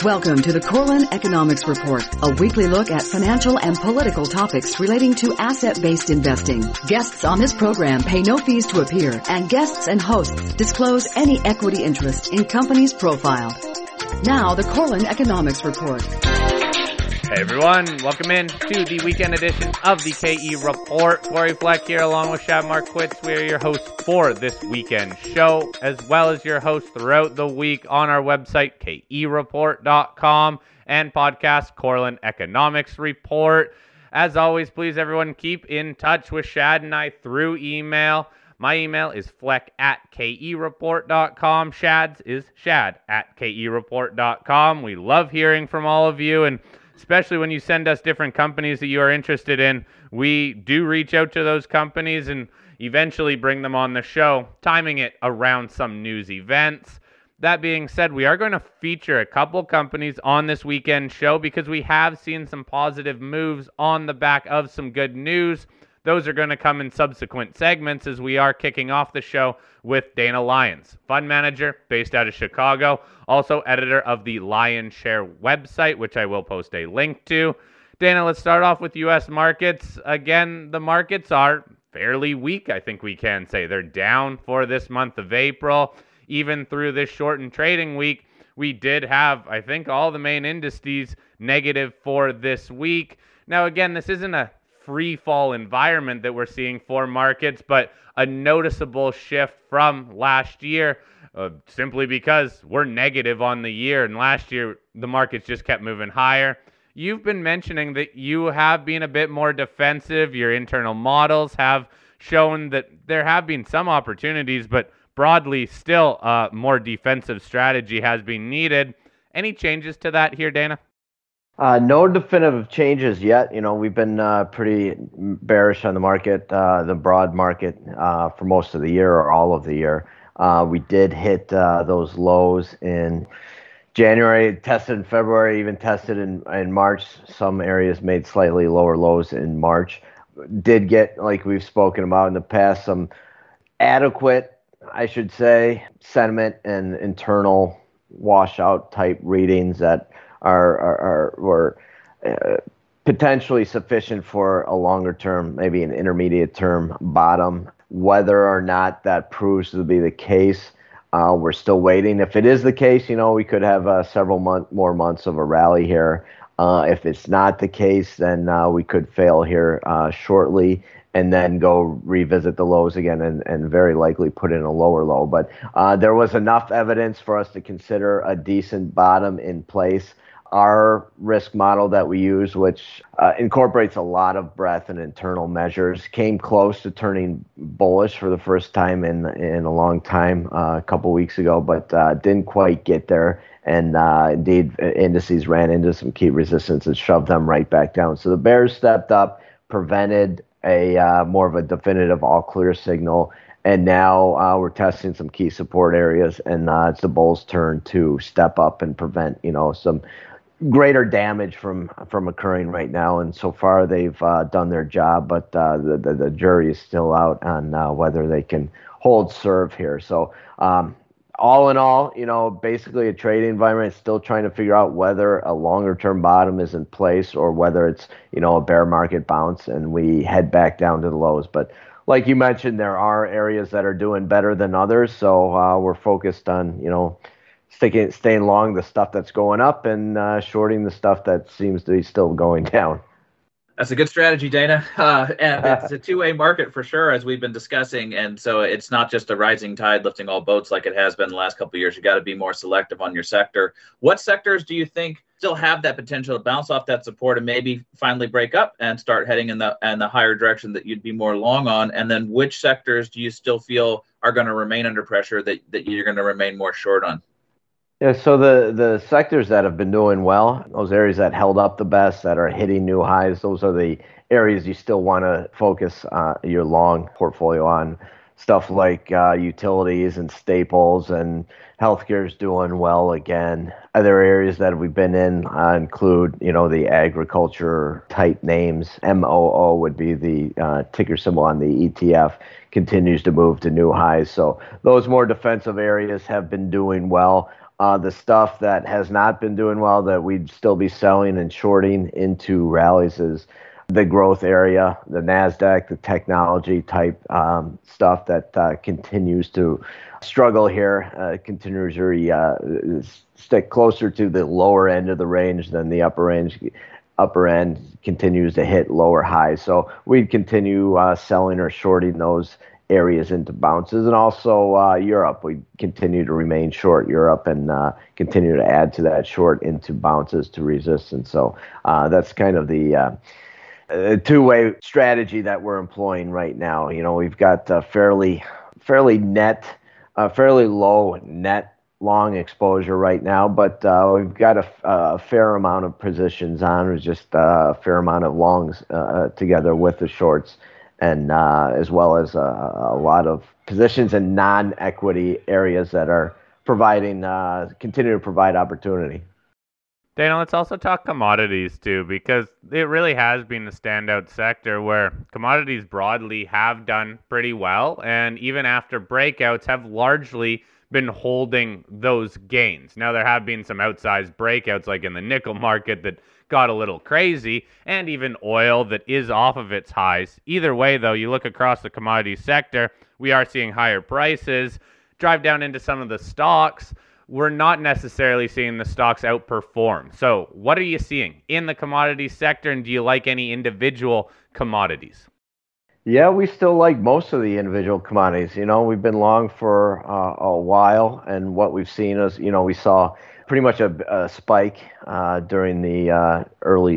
Welcome to the Corlin Economics Report, a weekly look at financial and political topics relating to asset-based investing. Guests on this program pay no fees to appear, and guests and hosts disclose any equity interest in companies profiled. Now, the Corlin Economics Report. Hey everyone, welcome in to the weekend edition of the KE Report. Corey Fleck here along with Shad Marquitz. We are your hosts for this weekend show, as well as your hosts throughout the week on our website, kereport.com, and podcast Corlin Economics Report. As always, please everyone keep in touch with Shad and I through email. My email is fleck@kereport.com. Shad's is shad@kereport.com. We love hearing from all of you, and especially when you send us different companies that you are interested in. We do reach out to those companies and eventually bring them on the show, timing it around some news events. That being said, we are going to feature a couple companies on this weekend show because we have seen some positive moves on the back of some good news. Those are going to come in subsequent segments as we are kicking off the show with Dana Lyons, fund manager based out of Chicago, also editor of the Lionshare website, which I will post a link to. Dana, let's start off with U.S. markets. Again, the markets are fairly weak, I think we can say. They're down for this month of April. Even through this shortened trading week, we did have, I think, all the main indices negative for this week. Now, again, this isn't a free fall environment that we're seeing for markets, but a noticeable shift from last year simply because we're negative on the year, and last year the markets just kept moving higher. You've been mentioning that you have been a bit more defensive. Your internal models have shown that there have been some opportunities, but broadly still more defensive strategy has been needed. Any changes to that here, Dana? No definitive changes yet. You know, we've been pretty bearish on the market, the broad market, for most of the year or all of the year. We did hit those lows in January, tested in February, even tested in March. Some areas made slightly lower lows in March. Did get, like we've spoken about in the past, some adequate, I should say, sentiment and internal washout type readings that were potentially sufficient for a longer term, maybe an intermediate term bottom. Whether or not that proves to be the case, we're still waiting. If it is the case, you know, we could have several more months of a rally here. If it's not the case, then we could fail here shortly and then go revisit the lows again and very likely put in a lower low. But there was enough evidence for us to consider a decent bottom in place. Our risk model that we use, which incorporates a lot of breadth and internal measures, came close to turning bullish for the first time in a long time a couple weeks ago, but didn't quite get there. And indeed, indices ran into some key resistance and shoved them right back down. So the bears stepped up, prevented a more of a definitive all clear signal. And now we're testing some key support areas, and it's the bulls' turn to step up and prevent, you know, some greater damage from occurring right now. And so far they've done their job, but the jury is still out on whether they can hold serve here. So all in all, you know, basically a trading environment, still trying to figure out whether a longer term bottom is in place or whether it's, you know, a bear market bounce and we head back down to the lows. But like you mentioned, there are areas that are doing better than others. So we're focused on, you know, staying long the stuff that's going up and shorting the stuff that seems to be still going down. That's a good strategy, Dana. And it's a two-way market for sure, as we've been discussing. And so it's not just a rising tide lifting all boats like it has been the last couple of years. You got to be more selective on your sector. What sectors do you think still have that potential to bounce off that support and maybe finally break up and start heading in the higher direction that you'd be more long on? And then which sectors do you still feel are going to remain under pressure that you're going to remain more short on? Yeah, so the sectors that have been doing well, those areas that held up the best, that are hitting new highs, those are the areas you still want to focus your long portfolio on. Stuff like utilities and staples, and healthcare is doing well again. Other areas that we've been in include, you know, the agriculture type names. MOO would be the ticker symbol on the ETF, continues to move to new highs. So those more defensive areas have been doing well. The stuff that has not been doing well that we'd still be selling and shorting into rallies is the growth area, the NASDAQ, the technology type stuff that continues to struggle here, continues to stick closer to the lower end of the range than the upper range. Upper end continues to hit lower highs. So we'd continue selling or shorting those areas into bounces. And also Europe, we continue to remain short Europe and continue to add to that short into bounces to resistance. So that's kind of the two-way strategy that we're employing right now. We've got fairly low net long exposure right now, but we've got a fair amount of positions on. There's just a fair amount of longs together with the shorts, and as well as a lot of positions in non-equity areas that are continue to provide opportunity. Dana, let's also talk commodities too, because it really has been a standout sector where commodities broadly have done pretty well, and even after breakouts have largely been holding those gains. Now, there have been some outsized breakouts, like in the nickel market, that got a little crazy, and even oil that is off of its highs. Either way, though, you look across the commodity sector, we are seeing higher prices. Drive down into some of the stocks, we're not necessarily seeing the stocks outperform. So what are you seeing in the commodity sector, and do you like any individual commodities? Yeah, we still like most of the individual commodities. We've been long for a while, and what we've seen is, we saw pretty much a spike during the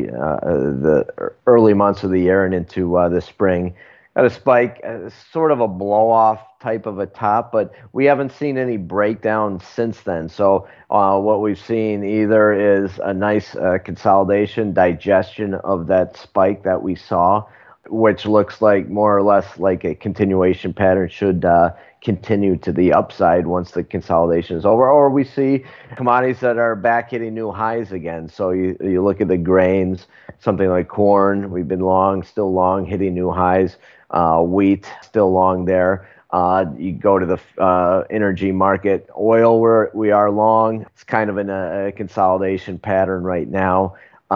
early months of the year and into the spring. Got a spike, sort of a blow-off type of a top, but we haven't seen any breakdown since then. So what we've seen either is a nice consolidation, digestion of that spike that we saw, which looks like more or less like a continuation pattern should continue to the upside once the consolidation is over, or we see commodities that are back hitting new highs again. So you look at the grains, something like corn, we've been long, still long, hitting new highs. Wheat, still long there. You go to the energy market, oil, we are long. It's kind of in a consolidation pattern right now.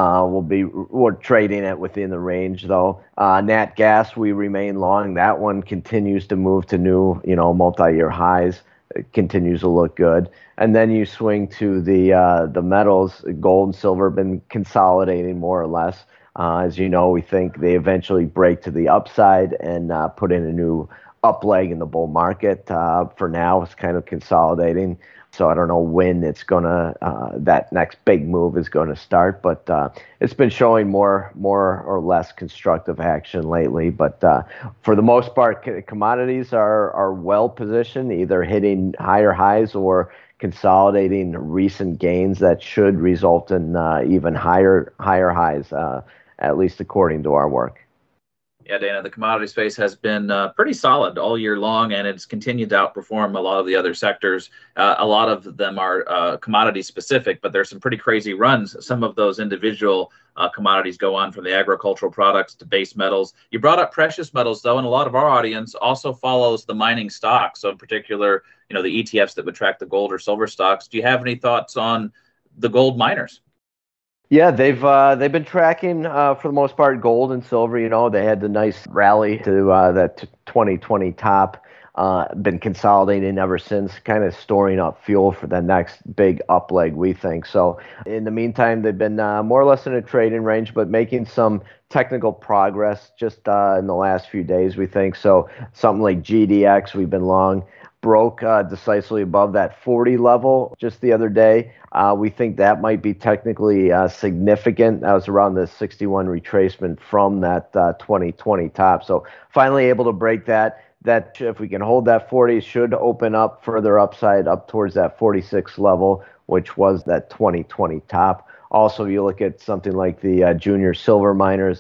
We're trading it within the range though. Nat gas, we remain long. That one continues to move to new, multi-year highs. It continues to look good. And then you swing to the metals. Gold and silver have been consolidating more or less. As you know, we think they eventually break to the upside and put in a new up leg in the bull market. For now, it's kind of consolidating. So I don't know when it's gonna that next big move is going to start, but it's been showing more or less constructive action lately. But for the most part, commodities are well positioned, either hitting higher highs or consolidating recent gains that should result in even higher highs, at least according to our work. Yeah, Dana, the commodity space has been pretty solid all year long, and it's continued to outperform a lot of the other sectors. A lot of them are commodity specific, but there's some pretty crazy runs. Some of those individual commodities go on from the agricultural products to base metals. You brought up precious metals, though, and a lot of our audience also follows the mining stocks. So in particular, the ETFs that would track the gold or silver stocks. Do you have any thoughts on the gold miners? Yeah, they've been tracking for the most part gold and silver. They had the nice rally to that 2020 top. Been consolidating ever since, kind of storing up fuel for the next big up leg, we think. So in the meantime, they've been more or less in a trading range, but making some technical progress just in the last few days, we think. So something like GDX, we've been long, broke decisively above that 40 level just the other day. We think that might be technically significant. That was around the 61 retracement from that 2020 top. So finally able to break that. That if we can hold that 40, should open up further upside up towards that 46 level, which was that 2020 top. Also, you look at something like the junior silver miners,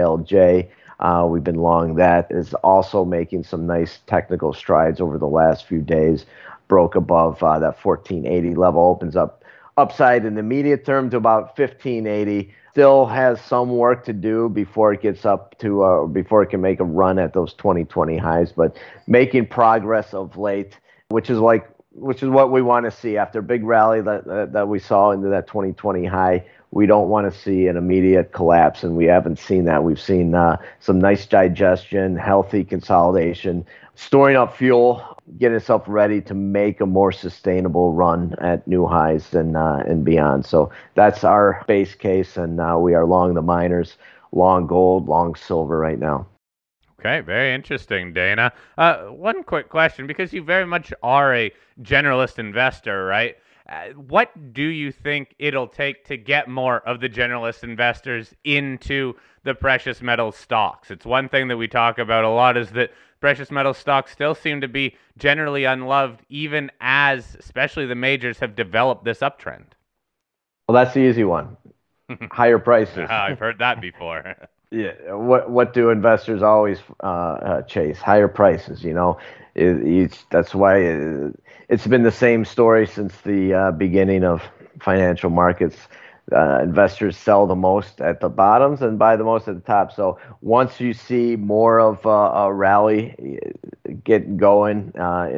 SILJ. We've been long. That is also making some nice technical strides over the last few days. Broke above that 1480 level, opens up upside in the immediate term to about 1580. Still has some work to do before it gets up to before it can make a run at those 2020 highs, but making progress of late, which is like which is what we want to see after a big rally that we saw into that 2020 high. We don't want to see an immediate collapse, and we haven't seen that. We've seen some nice digestion, healthy consolidation, storing up fuel, getting itself ready to make a more sustainable run at new highs and beyond. So that's our base case, and we are long the miners, long gold, long silver right now. Okay, very interesting, Dana. One quick question, because you very much are a generalist investor, right? What do you think it'll take to get more of the generalist investors into the precious metal stocks? It's one thing that we talk about a lot is that precious metal stocks still seem to be generally unloved, even as especially the majors have developed this uptrend. Well, that's the easy one. Higher prices. I've heard that before. Yeah. What do investors always chase? Higher prices. That's why it's been the same story since the beginning of financial markets. Investors sell the most at the bottoms and buy the most at the top. So once you see more of a rally get going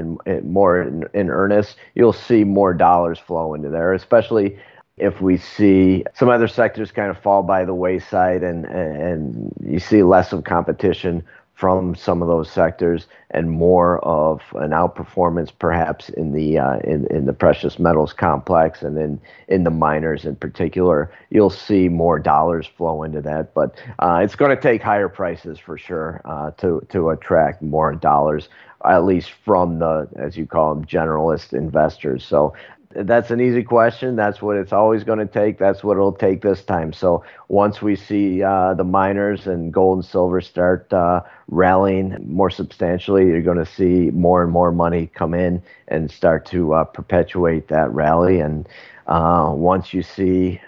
in earnest, you'll see more dollars flow into there, especially if we see some other sectors kind of fall by the wayside and you see less of competition from some of those sectors and more of an outperformance perhaps in the precious metals complex and in the miners in particular, you'll see more dollars flow into that. But it's going to take higher prices for sure to attract more dollars, at least from the, as you call them, generalist investors. So that's an easy question. That's what it's always going to take. That's what it'll take this time. So once we see the miners and gold and silver start rallying more substantially, you're going to see more and more money come in and start to perpetuate that rally. And once you see,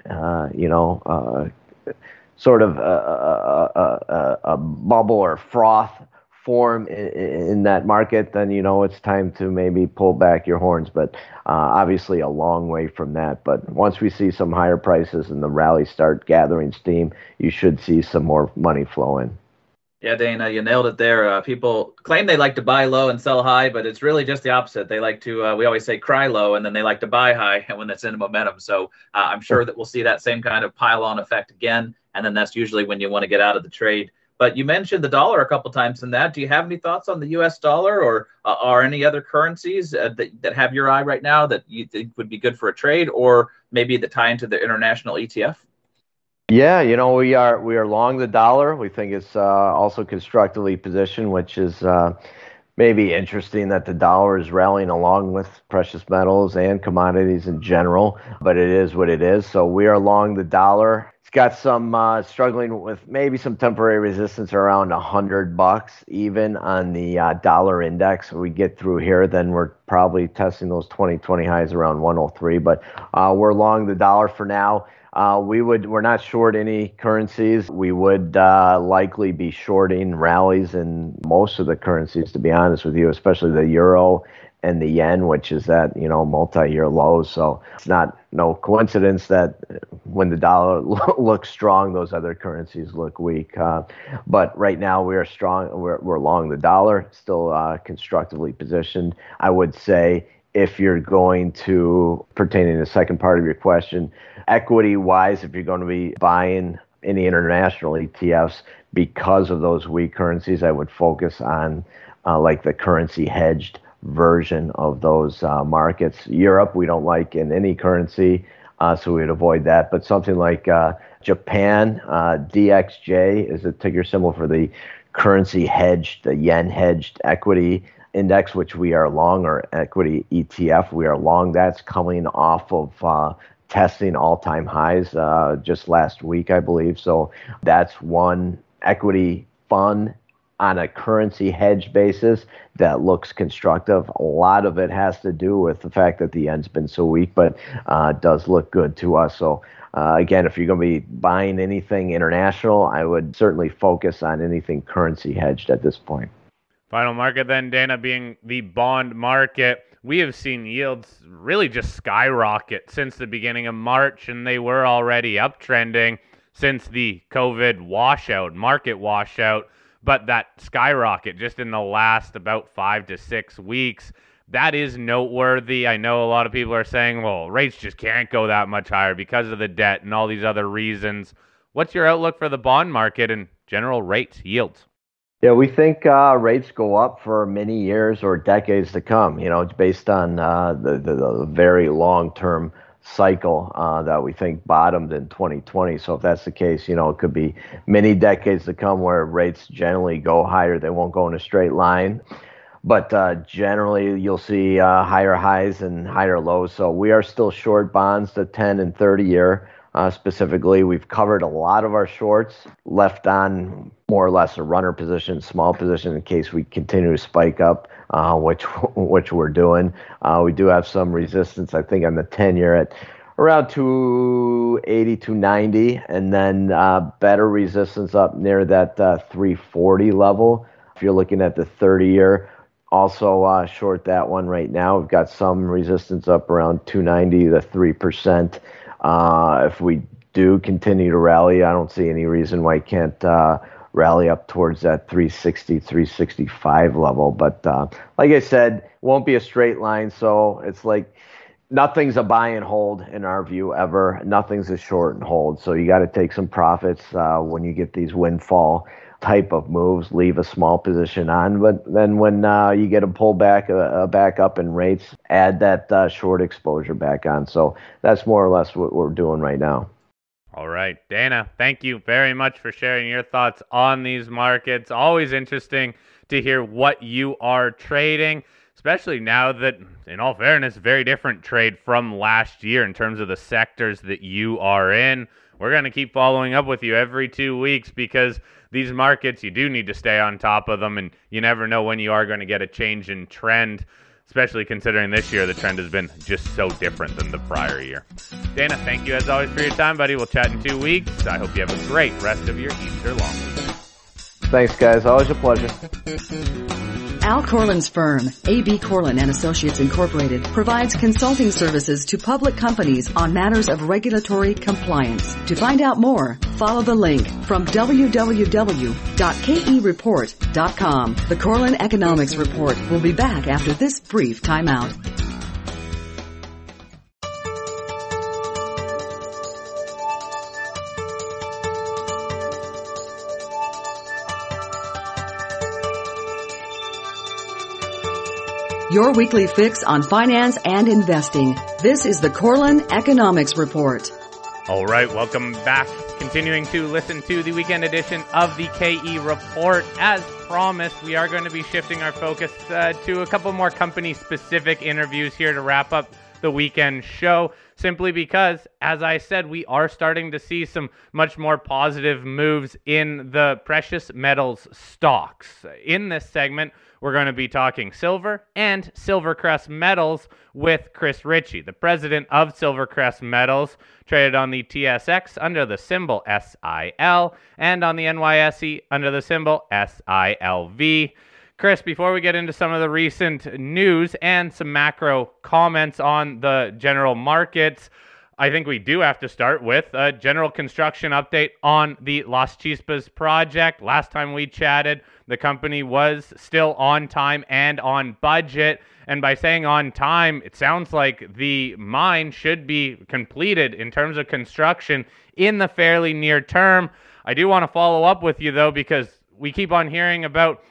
sort of a bubble or froth form in that market, then it's time to maybe pull back your horns. But obviously a long way from that. But once we see some higher prices and the rally start gathering steam, you should see some more money flow in. Yeah, Dana, you nailed it there. People claim they like to buy low and sell high, but it's really just the opposite. They like to, we always say cry low, and then they like to buy high when it's in momentum. So I'm sure that we'll see that same kind of pile-on effect again, and then that's usually when you want to get out of the trade. But you mentioned the dollar a couple times in that. Do you have any thoughts on the U.S. dollar or any other currencies that have your eye right now that you think would be good for a trade, or maybe the tie into the international ETF? Yeah, we are long the dollar. We think it's also constructively positioned, which is maybe interesting that the dollar is rallying along with precious metals and commodities in general, but it is what it is. So we are long the dollar. It's got some struggling with maybe some temporary resistance around $100 even on the dollar index. We get through here, then we're probably testing those 2020 highs around 103, but we're long the dollar for now. We're not short any currencies. We would likely be shorting rallies in most of the currencies, to be honest with you, especially the euro and the yen, which is at multi-year lows. So it's no coincidence that when the dollar looks strong, those other currencies look weak. But right now we are strong. We're long the dollar, still constructively positioned. I would say, if you're going to, pertaining to the second part of your question, equity-wise, if you're going to be buying any international ETFs because of those weak currencies, I would focus on like the currency hedged version of those markets. Europe, we don't like in any currency, so we'd avoid that. But something like Japan, DXJ is the ticker symbol for the currency hedged, the yen hedged equity index, which we are long, or equity ETF. We are long. That's coming off of testing all-time highs just last week, I believe. So that's one equity fund on a currency hedge basis that looks constructive. A lot of it has to do with the fact that the yen's been so weak, but it does look good to us. So again, if you're going to be buying anything international, I would certainly focus on anything currency hedged at this point. Final market then, Dana, being the bond market. We have seen yields really just skyrocket since the beginning of March, and they were already uptrending since the COVID market washout. But that skyrocket just in the last about 5 to 6 weeks. that is noteworthy. I know a lot of people are saying, well, rates just can't go that much higher because of the debt and all these other reasons. What's your outlook for the bond market and general rates, yields? Yeah, we think rates go up for many years or decades to come. It's based on the very long-term cycle that we think bottomed in 2020. So if that's the case, it could be many decades to come where rates generally go higher. They won't go in a straight line. But generally, you'll see higher highs and higher lows. So we are still short bonds, the 10 and 30 year. Specifically, we've covered a lot of our shorts, left on more or less a runner position, small position in case we continue to spike up, which we're doing. We do have some resistance, I think, on the 10-year at around 280, 290, and then better resistance up near that 340 level. If you're looking at the 30-year, also short that one right now. We've got some resistance up around 290 to 3%. If we do continue to rally, I don't see any reason why it can't rally up towards that 360, 365 level. But like I said, won't be a straight line. So it's like nothing's a buy and hold in our view ever. Nothing's a short and hold. So you got to take some profits when you get these windfall type of moves, leave a small position on, but then when you get a pullback, back up in rates, add that short exposure back on. So that's more or less what we're doing right now. All right, Dana, thank you very much for sharing your thoughts on these markets. Always interesting to hear what you are trading, especially now that, in all fairness, very different trade from last year in terms of the sectors that you are in. We're going to keep following up with you every 2 weeks because these markets, you do need to stay on top of them, and you never know when you are going to get a change in trend, especially considering this year the trend has been just so different than the prior year. Dana, thank you as always for your time, buddy. We'll chat in 2 weeks. I hope you have a great rest of your Easter long weekend. Thanks, guys. Always a pleasure. Al Corlin's firm, A.B. Corlin and Associates Incorporated, provides consulting services to public companies on matters of regulatory compliance. To find out more, follow the link from www.kereport.com. The Corlin Economics Report will be back after this brief timeout. Your weekly fix on finance and investing. This is the Corlin Economics Report. All right, welcome back. Continuing to listen to the weekend edition of the KE Report. As promised, we are going to be shifting our focus to a couple more company-specific interviews here to wrap up the weekend show, simply because, as I said, we are starting to see some much more positive moves in the precious metals stocks. In this segment, we're going to be talking silver and Silvercrest Metals with Chris Ritchie, the president of Silvercrest Metals, traded on the TSX under the symbol SIL and on the NYSE under the symbol SILV. Chris, before we get into some of the recent news and some macro comments on the general markets, I think we do have to start with a general construction update on the Las Chispas project. Last time we chatted, the company was still on time and on budget. And by saying on time, it sounds like the mine should be completed in terms of construction in the fairly near term. I do want to follow up with you, though, because we keep on hearing about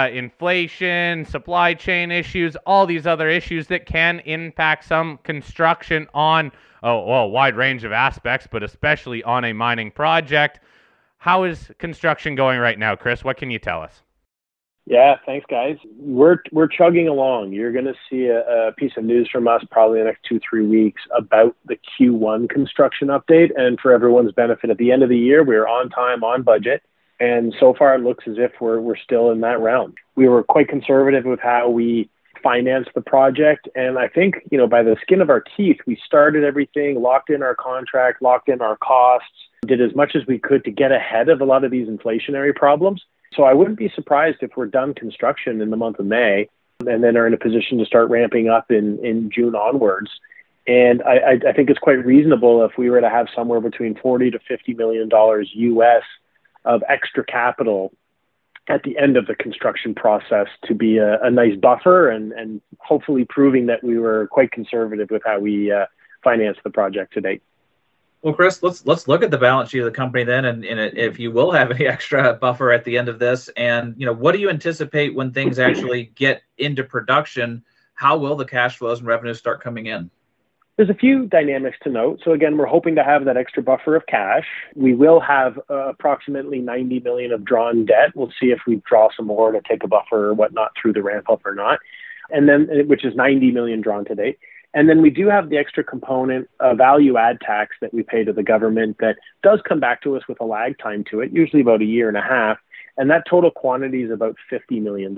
inflation, supply chain issues, all these other issues that can impact some construction on a wide range of aspects, but especially on a mining project. How is construction going right now, Chris? What can you tell us? Yeah, thanks, guys. We're chugging along. You're going to see a piece of news from us probably in the next 2-3 weeks about the Q1 construction update. And for everyone's benefit, at the end of the year, we're on time, on budget. And so far, it looks as if we're still in that realm. We were quite conservative with how we financed the project. And I think, by the skin of our teeth, we started everything, locked in our contract, locked in our costs, did as much as we could to get ahead of a lot of these inflationary problems. So I wouldn't be surprised if we're done construction in the month of May and then are in a position to start ramping up in June onwards. And I think it's quite reasonable if we were to have somewhere between $40 to $50 million US of extra capital at the end of the construction process to be a nice buffer and hopefully proving that we were quite conservative with how we financed the project to date. Well, Chris, let's look at the balance sheet of the company then, and if you will have any extra buffer at the end of this, and what do you anticipate when things actually get into production? How will the cash flows and revenues start coming in? There's a few dynamics to note. So again, we're hoping to have that extra buffer of cash. We will have approximately 90 million of drawn debt. We'll see if we draw some more to take a buffer or whatnot through the ramp up or not, and then which is 90 million drawn to date. And then we do have the extra component of value add tax that we pay to the government that does come back to us with a lag time to it, usually about a year and a half. And that total quantity is about $50 million.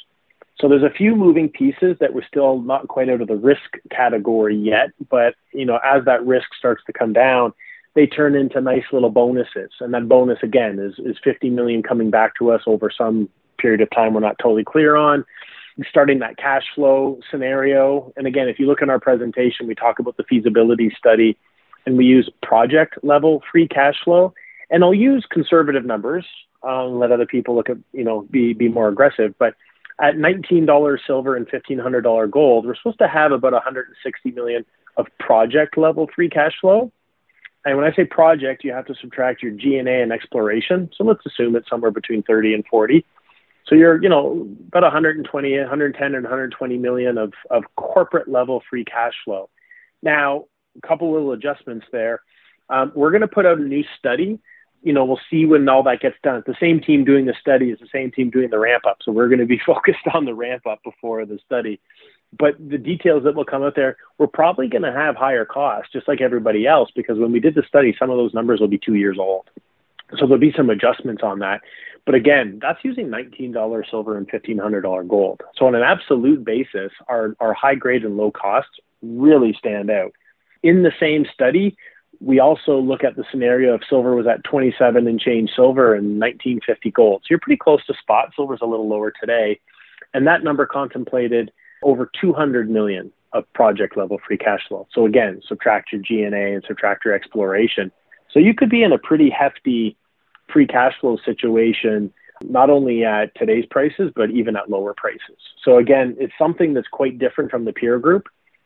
So there's a few moving pieces that we're still not quite out of the risk category yet. But, as that risk starts to come down, they turn into nice little bonuses. And that bonus, again, is 50 million coming back to us over some period of time we're not totally clear on. Starting that cash flow scenario. And again, if you look in our presentation, we talk about the feasibility study and we use project level free cash flow. And I'll use conservative numbers and let other people look at, be more aggressive. But at $19 silver and $1,500 gold, we're supposed to have about 160 million of project level free cash flow. And when I say project, you have to subtract your G&A and exploration. So let's assume it's somewhere between 30 and 40. So you're, about 110 and 120 million of corporate level free cash flow. Now, a couple little adjustments there. We're going to put out a new study. We'll see when all that gets done. The same team doing the study is the same team doing the ramp up. So we're going to be focused on the ramp up before the study. But the details that will come out there, we're probably going to have higher costs, just like everybody else, because when we did the study, some of those numbers will be 2 years old. So there'll be some adjustments on that. But again, that's using $19 silver and $1,500 gold. So on an absolute basis, our high grade and low costs really stand out. In the same study, we also look at the scenario if silver was at 27 and change silver and 1950 gold. So you're pretty close to spot. Silver's a little lower today. And that number contemplated over 200 million of project level free cash flow. So again, subtract your G&A and subtract your exploration. So you could be in a pretty hefty free cash flow situation, not only at today's prices, but even at lower prices. So again, it's something that's quite different from the peer group.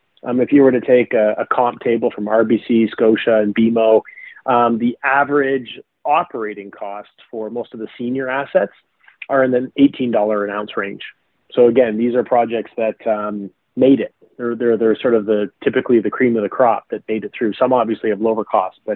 If you were to take a comp table from RBC, Scotia, and BMO, the average operating costs for most of the senior assets are in the $18 an ounce range. So again, these are projects that made it. They're sort of typically the cream of the crop that made it through. Some obviously have lower costs, but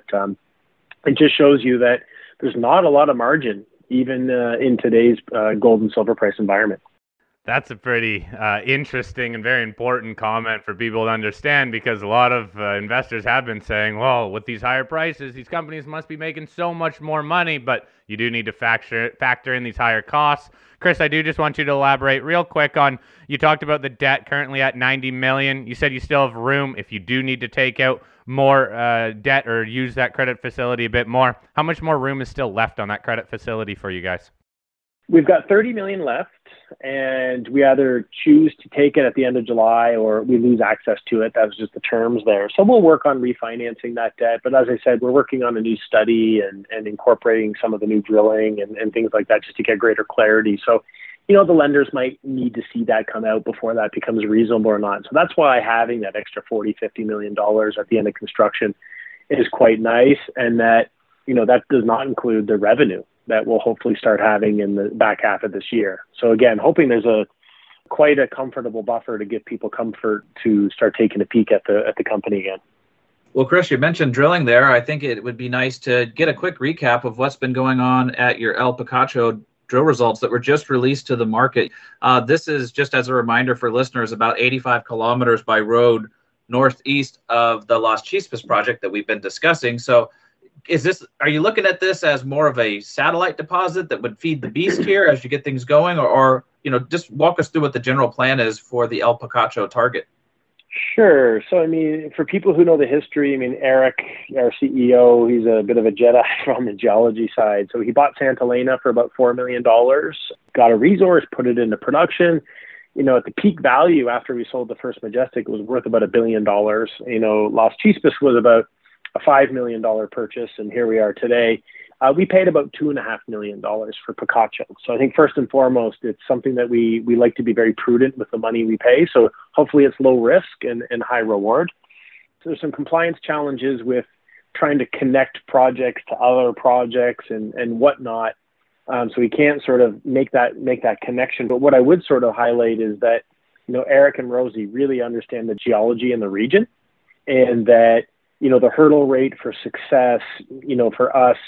it just shows you that there's not a lot of margin even in today's gold and silver price environment. That's a pretty interesting and very important comment for people to understand, because a lot of investors have been saying, well, with these higher prices, these companies must be making so much more money, but you do need to factor in these higher costs. Chris, I do just want you to elaborate real quick on, you talked about the debt currently at 90 million. You said you still have room if you do need to take out more debt or use that credit facility a bit more. How much more room is still left on that credit facility for you guys? We've got 30 million left, and we either choose to take it at the end of July or we lose access to it. That was just the terms there. So we'll work on refinancing that debt. But as I said, we're working on a new study and incorporating some of the new drilling and things like that just to get greater clarity. So, the lenders might need to see that come out before that becomes reasonable or not. So that's why having that extra $40-50 million at the end of construction is quite nice. And that, that does not include the revenue that we'll hopefully start having in the back half of this year. So again, hoping there's quite a comfortable buffer to give people comfort to start taking a peek at the company again. Well, Chris, you mentioned drilling there. I think it would be nice to get a quick recap of what's been going on at your El Picacho drill results that were just released to the market. This is, just as a reminder for listeners, about 85 kilometers by road northeast of the Las Chispas project that we've been discussing. So are you looking at this as more of a satellite deposit that would feed the beast here as you get things going, or just walk us through what the general plan is for the El Picacho target? Sure. So, for people who know the history, Eric, our CEO, he's a bit of a Jedi from the geology side. So he bought Santa Elena for about $4 million, got a resource, put it into production. At the peak value after we sold the first Majestic, it was worth about $1 billion. Las Chispas was about a $5 million purchase, and here we are today. We paid about $2.5 million for Picacho. So I think first and foremost, it's something that we like to be very prudent with the money we pay. So hopefully it's low risk and high reward. So there's some compliance challenges with trying to connect projects to other projects and whatnot. So we can't sort of make that connection. But what I would sort of highlight is that, Eric and Rosie really understand the geology in the region, and that, the hurdle rate for success, for us,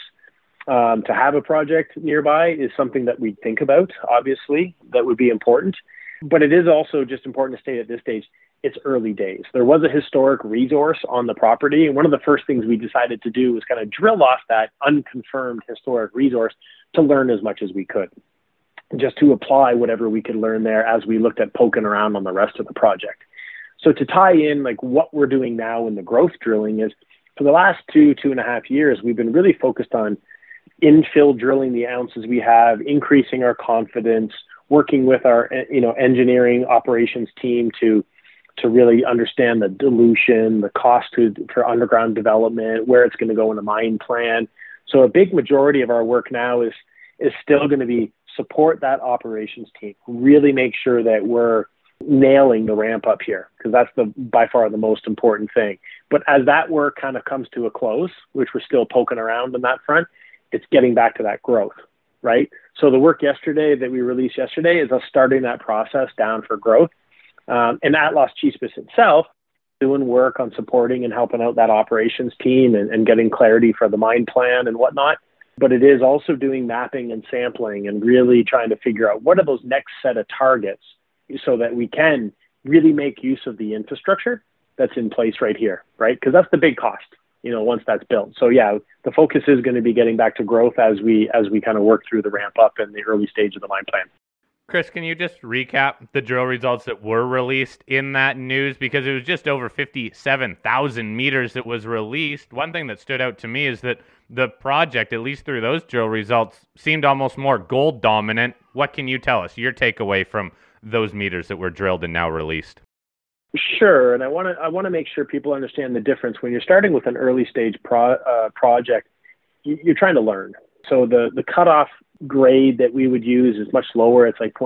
to have a project nearby is something that we think about, obviously, that would be important. But it is also just important to state at this stage, it's early days. There was a historic resource on the property, and one of the first things we decided to do was kind of drill off that unconfirmed historic resource to learn as much as we could, just to apply whatever we could learn there as we looked at poking around on the rest of the project. So to tie in like what we're doing now in the growth drilling is, for the last 2.5 years, we've been really focused on infill drilling the ounces we have, increasing our confidence, working with our engineering operations team to really understand the dilution, the cost for underground development, where it's going to go in the mine plan. So a big majority of our work now is still going to be support that operations team, really make sure that we're nailing the ramp up here, because that's by far the most important thing. But as that work kind of comes to a close, which we're still poking around on that front, it's getting back to that growth, right? So the work that we released yesterday is us starting that process down for growth. And at Las Chispas itself, doing work on supporting and helping out that operations team and getting clarity for the mine plan and whatnot. But it is also doing mapping and sampling and really trying to figure out what are those next set of targets so that we can really make use of the infrastructure that's in place right here, right? Because that's the big cost, once that's built. So yeah, the focus is going to be getting back to growth as we kind of work through the ramp up in the early stage of the mine plan. Chris, can you just recap the drill results that were released in that news? Because it was just over 57,000 meters that was released. One thing that stood out to me is that the project, at least through those drill results, seemed almost more gold dominant. What can you tell us, your takeaway from those meters that were drilled and now released? Sure, and I want to make sure people understand the difference. When you're starting with an early stage project, you're trying to learn. So the cutoff grade that we would use is much lower. It's like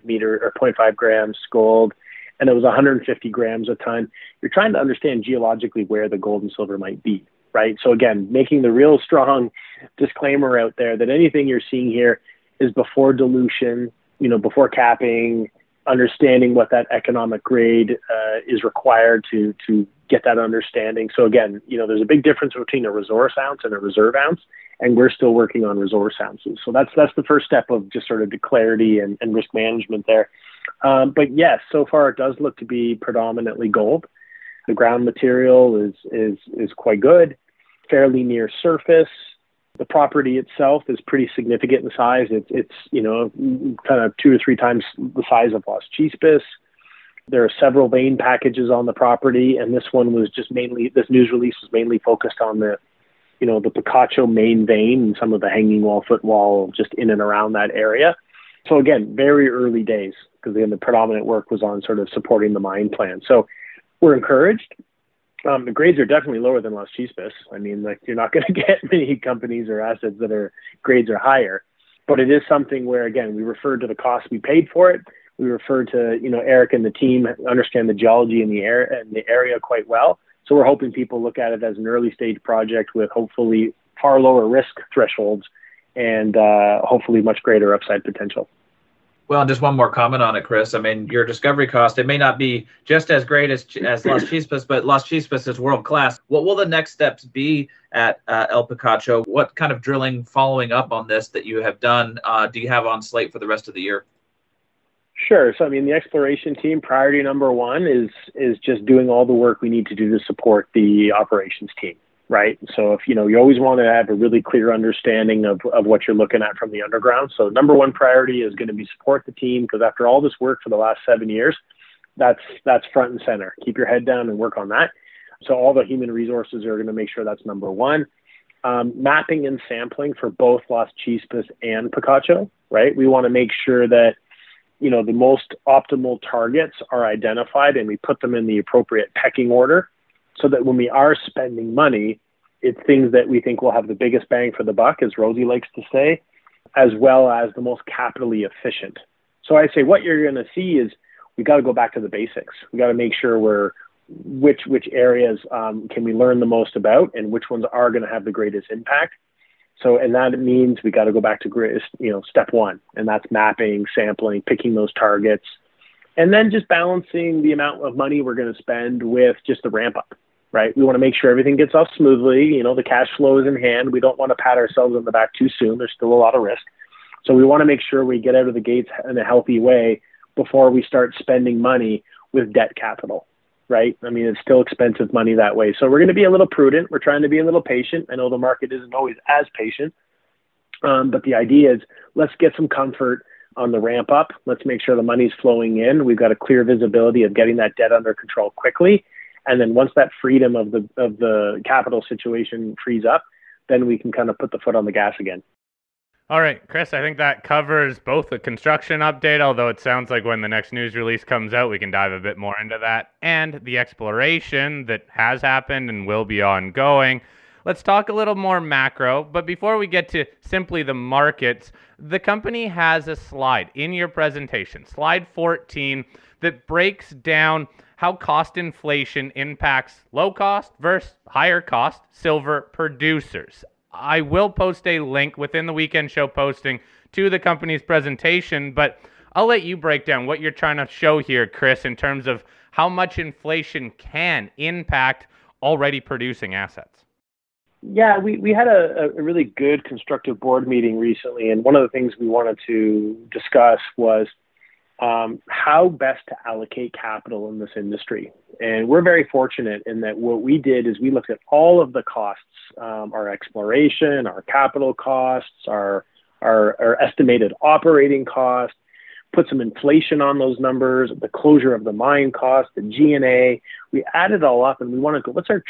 0.5 grams gold, and it was 150 grams a ton. You're trying to understand geologically where the gold and silver might be, right? So again, making the real strong disclaimer out there that anything you're seeing here is before dilution, before capping, understanding what that economic grade is required to get that understanding. So again, there's a big difference between a resource ounce and a reserve ounce, and we're still working on resource ounces. So that's the first step of just sort of the clarity and risk management there. But yes, so far it does look to be predominantly gold. The ground material is quite good, fairly near surface. The property itself is pretty significant in size. It's kind of 2 or 3 times the size of Las Chispas. There are several vein packages on the property, and this news release was mainly focused on the Picacho main vein and some of the hanging wall, footwall, just in and around that area. So again, very early days, because again, the predominant work was on sort of supporting the mine plan. So we're encouraged. The grades are definitely lower than Las Chispas. I mean, you're not going to get many companies or assets that grades are higher, but it is something where, again, we referred to the cost we paid for it. We referred to, Eric and the team understand the geology in the area quite well. So we're hoping people look at it as an early stage project with hopefully far lower risk thresholds and hopefully much greater upside potential. Well, just one more comment on it, Chris. I mean, your discovery cost, it may not be just as great as Las Chispas, but Las Chispas is world-class. What will the next steps be at El Picacho? What kind of drilling following up on this that you have done do you have on slate for the rest of the year? Sure. So, I mean, the exploration team, priority number one is just doing all the work we need to do to support the operations team, right? So if, you always want to have a really clear understanding of what you're looking at from the underground. So number one priority is going to be support the team, because after all this work for the last 7 years, that's front and center. Keep your head down and work on that. So all the human resources are going to make sure that's number one. Mapping and sampling for both Las Chispas and Picacho, right? We want to make sure that the most optimal targets are identified and we put them in the appropriate pecking order, so that when we are spending money, It's things that we think will have the biggest bang for the buck, as Rosie likes to say, as well as the most capitally efficient. So I say what you're going to see is we got to go back to the basics. We got to make sure which areas can we learn the most about, and which ones are going to have the greatest impact. So, and that means we got to go back to, step one, and that's mapping, sampling, picking those targets, and then just balancing the amount of money we're going to spend with just the ramp up, right? We want to make sure everything gets off smoothly. The cash flow is in hand. We don't want to pat ourselves on the back too soon. There's still a lot of risk. So we want to make sure we get out of the gates in a healthy way before we start spending money with debt capital, right? I mean, it's still expensive money that way. So we're going to be a little prudent. We're trying to be a little patient. I know the market isn't always as patient, but the idea is let's get some comfort on the ramp up. Let's make sure the money's flowing in. We've got a clear visibility of getting that debt under control quickly. And then once that freedom of the capital situation frees up, then we can kind of put the foot on the gas again. All right, Chris, I think that covers both the construction update, although it sounds like when the next news release comes out, we can dive a bit more into that, and the exploration that has happened and will be ongoing. Let's talk a little more macro, but before we get to simply the markets, the company has a slide in your presentation, slide 14, that breaks down how cost inflation impacts low cost versus higher cost silver producers. I will post a link within the Weekend Show posting to the company's presentation, but I'll let you break down what you're trying to show here, Chris, in terms of how much inflation can impact already producing assets. Yeah, we had a really good constructive board meeting recently, and one of the things we wanted to discuss was how best to allocate capital in this industry. And we're very fortunate in that what we did is we looked at all of the costs, our exploration, our capital costs, our estimated operating costs, put some inflation on those numbers, the closure of the mine cost, the G&A. We added it all up, and we want to go, what's our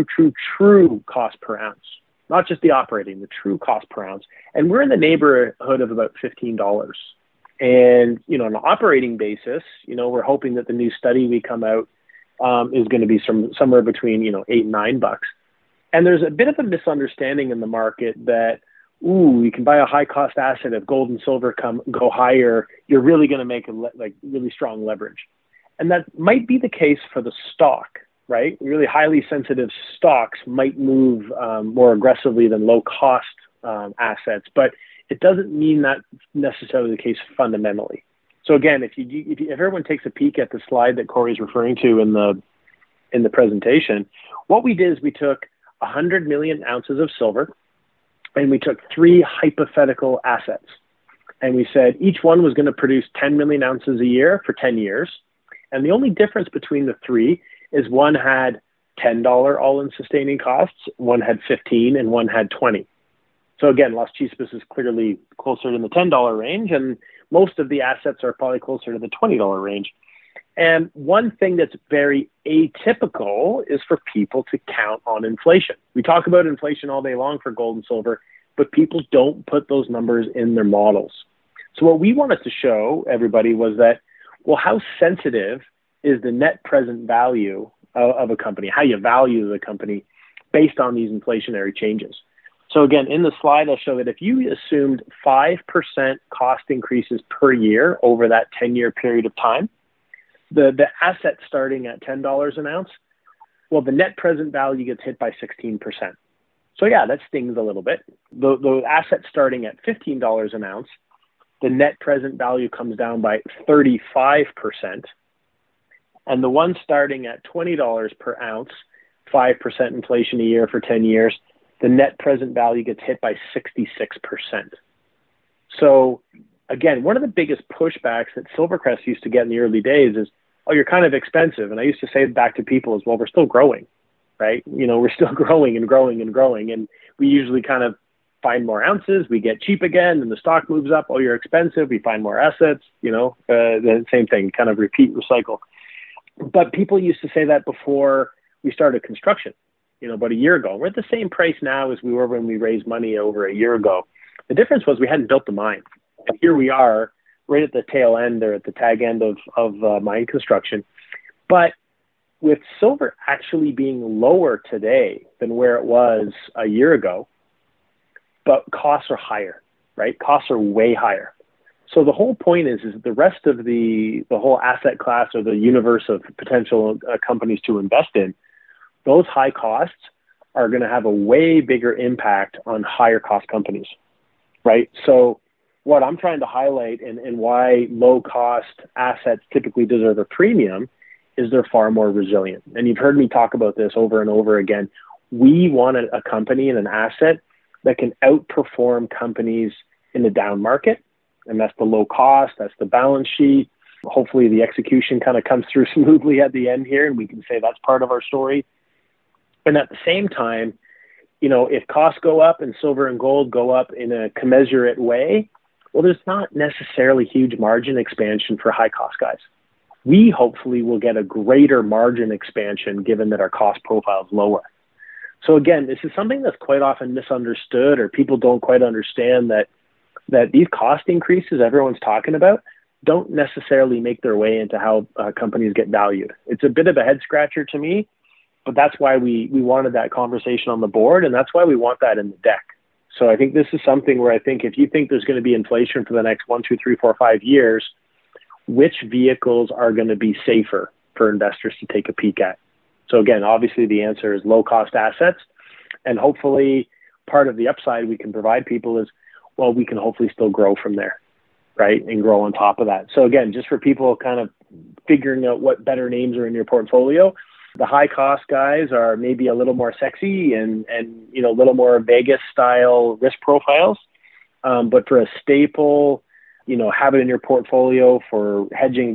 true cost per ounce? Not just the operating, the true cost per ounce. And we're in the neighborhood of about $15. And, on an operating basis, we're hoping that the new study we come out is going to be somewhere between, $8 and $9. And there's a bit of a misunderstanding in the market that, you can buy a high cost asset. If gold and silver go higher, you're really going to make really strong leverage. And that might be the case for the stock, right? Really highly sensitive stocks might move more aggressively than low cost assets, but it doesn't mean that's necessarily the case fundamentally. So again, if everyone takes a peek at the slide that Corey's referring to in the presentation, what we did is we took 100 million ounces of silver, and we took 3 hypothetical assets, and we said each one was going to produce 10 million ounces a year for 10 years. And the only difference between the 3 is one had $10 all-in sustaining costs, one had 15, and one had 20. So again, Las Chispas is clearly closer to the $10 range, and most of the assets are probably closer to the $20 range. And one thing that's very atypical is for people to count on inflation. We talk about inflation all day long for gold and silver, but people don't put those numbers in their models. So what we wanted to show everybody was that, well, how sensitive is the net present value of a company, how you value the company based on these inflationary changes. So again, in the slide, I'll show that if you assumed 5% cost increases per year over that 10-year period of time, the asset starting at $10 an ounce, well, the net present value gets hit by 16%. So yeah, that stings a little bit. The asset starting at $15 an ounce, the net present value comes down by 35%. And the one starting at $20 per ounce, 5% inflation a year for 10 years, the net present value gets hit by 66%. So again, one of the biggest pushbacks that SilverCrest used to get in the early days is, oh, you're kind of expensive. And I used to say back to people as well, we're still growing, right? We're still growing and growing and growing. And we usually kind of find more ounces, we get cheap again, and the stock moves up. Oh, you're expensive. We find more assets, the same thing, kind of repeat, recycle. But people used to say that before we started construction, about a year ago. We're at the same price now as we were when we raised money over a year ago. The difference was we hadn't built the mine. And here we are right at the tail end or at the tag end of mine construction. But with silver actually being lower today than where it was a year ago, but costs are higher, right? Costs are way higher. So the whole point is the rest of the whole asset class or the universe of potential companies to invest in, those high costs are going to have a way bigger impact on higher cost companies, right? So what I'm trying to highlight and why low cost assets typically deserve a premium is they're far more resilient. And you've heard me talk about this over and over again. We want a company and an asset that can outperform companies in the down market. And that's the low cost, that's the balance sheet. Hopefully the execution kind of comes through smoothly at the end here, and we can say that's part of our story. And at the same time, you know, if costs go up and silver and gold go up in a commensurate way, well, there's not necessarily huge margin expansion for high cost guys. We hopefully will get a greater margin expansion given that our cost profile is lower. So again, this is something that's quite often misunderstood, or people don't quite understand that these cost increases everyone's talking about don't necessarily make their way into how companies get valued. It's a bit of a head scratcher to me, but that's why we wanted that conversation on the board, and that's why we want that in the deck. So I think this is something where I think if you think there's going to be inflation for the next 1, 2, 3, 4, 5 years, which vehicles are going to be safer for investors to take a peek at? So again, obviously the answer is low cost assets, and hopefully part of the upside we can provide people is, well, we can hopefully still grow from there, right? And grow on top of that. So again, just for people kind of figuring out what better names are in your portfolio, the high cost guys are maybe a little more sexy and you know, a little more Vegas style risk profiles. But for a staple, you know, have it in your portfolio for hedging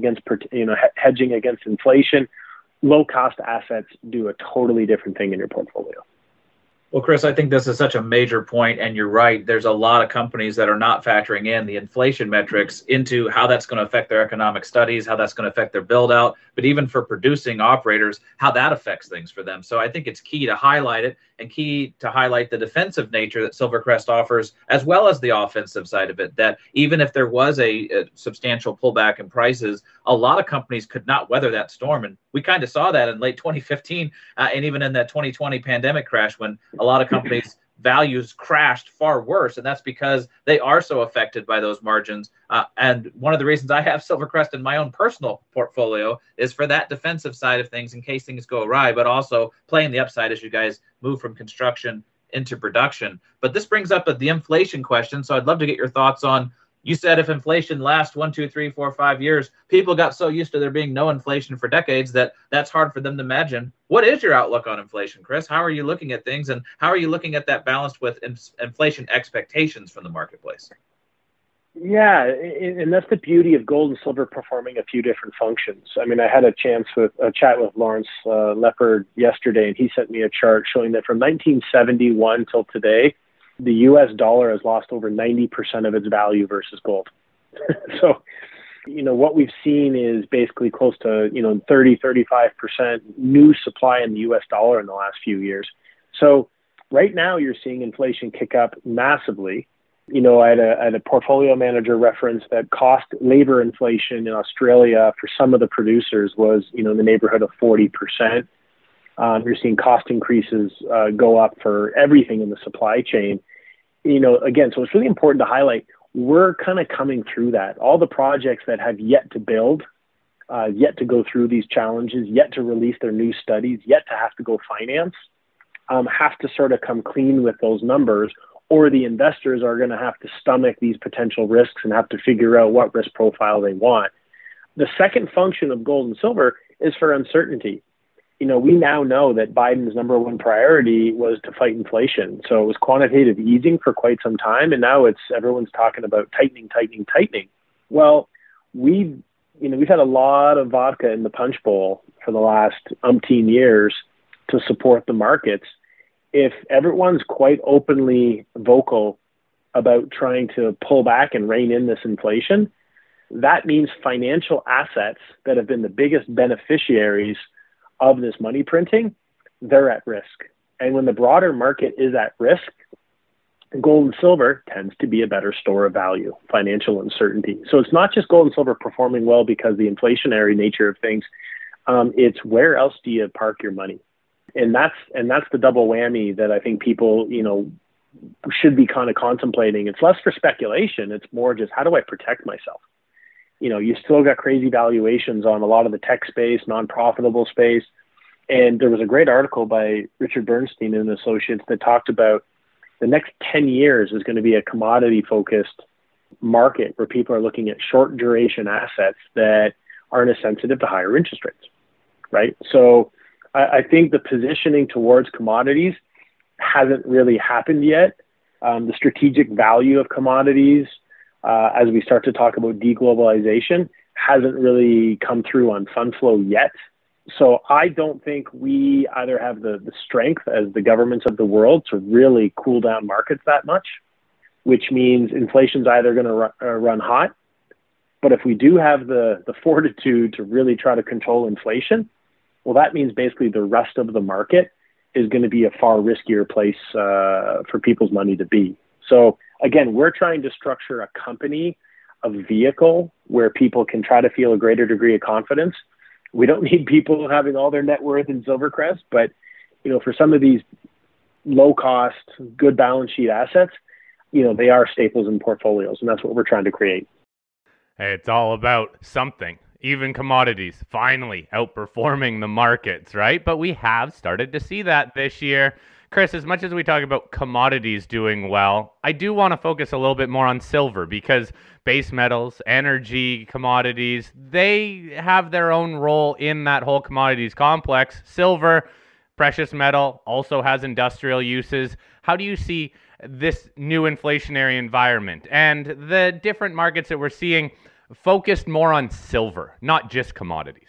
against inflation, low cost assets do a totally different thing in your portfolio. Well, Chris, I think this is such a major point, and you're right. There's a lot of companies that are not factoring in the inflation metrics into how that's going to affect their economic studies, how that's going to affect their build out, but even for producing operators, how that affects things for them. So I think it's key to highlight it, and key to highlight the defensive nature that Silvercrest offers, as well as the offensive side of it, that even if there was a substantial pullback in prices, a lot of companies could not weather that storm. And we kind of saw that in late 2015 and even in that 2020 pandemic crash, when a lot of companies' values crashed far worse. And that's because they are so affected by those margins. And one of the reasons I have Silvercrest in my own personal portfolio is for that defensive side of things in case things go awry, but also playing the upside as you guys move from construction into production. But this brings up the inflation question. So I'd love to get your thoughts on, you said if inflation lasts 1, 2, 3, 4, 5 years, people got so used to there being no inflation for decades that that's hard for them to imagine. What is your outlook on inflation, Chris? How are you looking at things, and how are you looking at that balanced with inflation expectations from the marketplace? Yeah, and that's the beauty of gold and silver performing a few different functions. I mean, I had a chat with Lawrence Leopard yesterday, and he sent me a chart showing that from 1971 till today, the U.S. dollar has lost over 90% of its value versus gold. So, you know, what we've seen is basically close to, 30, 35% new supply in the U.S. dollar in the last few years. So right now you're seeing inflation kick up massively. You know, I had a portfolio manager reference that labor inflation in Australia for some of the producers was, in the neighborhood of 40%. You're seeing cost increases go up for everything in the supply chain. Again, so it's really important to highlight, we're kind of coming through that. All the projects that have yet to build, yet to go through these challenges, yet to release their new studies, yet to have to go finance, have to sort of come clean with those numbers, or the investors are going to have to stomach these potential risks and have to figure out what risk profile they want. The second function of gold and silver is for uncertainty. We now know that Biden's number one priority was to fight inflation. So it was quantitative easing for quite some time, and now everyone's talking about tightening. Well, we've had a lot of vodka in the punch bowl for the last umpteen years to support the markets. If everyone's quite openly vocal about trying to pull back and rein in this inflation, that means financial assets that have been the biggest beneficiaries of this money printing, they're at risk. And when the broader market is at risk, gold and silver tends to be a better store of value, financial uncertainty. So it's not just gold and silver performing well because the inflationary nature of things, It's where else do you park your money? And that's the double whammy that I think people, should be kind of contemplating. It's less for speculation. It's more just, how do I protect myself? You still got crazy valuations on a lot of the tech space, non-profitable space. And there was a great article by Richard Bernstein and Associates that talked about the next 10 years is going to be a commodity-focused market where people are looking at short duration assets that aren't as sensitive to higher interest rates, right? So I think the positioning towards commodities hasn't really happened yet. The strategic value of commodities, as we start to talk about deglobalization, hasn't really come through on fund flow yet. So I don't think we either have the strength as the governments of the world to really cool down markets that much, which means inflation's either going to run hot. But if we do have the fortitude to really try to control inflation, well, that means basically the rest of the market is going to be a far riskier place for people's money to be. So again, we're trying to structure a company, a vehicle where people can try to feel a greater degree of confidence. We don't need people having all their net worth in Silvercrest, but for some of these low cost, good balance sheet assets, they are staples in portfolios, and that's what we're trying to create. It's all about something. Even commodities finally outperforming the markets, right? But we have started to see that this year. Chris, as much as we talk about commodities doing well, I do want to focus a little bit more on silver because base metals, energy, commodities, they have their own role in that whole commodities complex. Silver, precious metal, also has industrial uses. How do you see this new inflationary environment and the different markets that we're seeing focused more on silver, not just commodities?